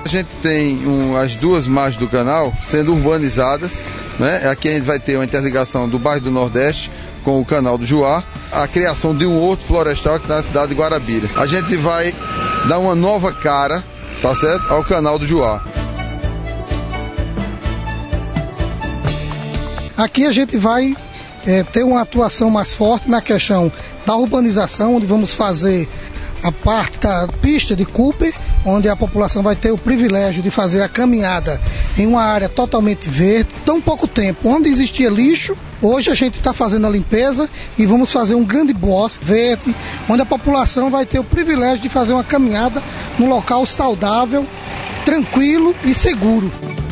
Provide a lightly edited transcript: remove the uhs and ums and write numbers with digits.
A gente tem as duas margens do canal sendo urbanizadas, né? Aqui a gente vai ter uma interligação do bairro do Nordeste com o canal do Juá, a criação de um horto florestal aqui na cidade de Guarabira. A gente vai dar uma nova cara, tá certo, ao canal do Juá. Aqui a gente vai ter uma atuação mais forte na questão da urbanização, onde vamos fazer a parte da pista de Cooper, onde a população vai ter o privilégio de fazer a caminhada em uma área totalmente verde. Tão pouco tempo, onde existia lixo, hoje a gente está fazendo a limpeza e vamos fazer um grande bosque verde, onde a população vai ter o privilégio de fazer uma caminhada num local saudável, tranquilo e seguro.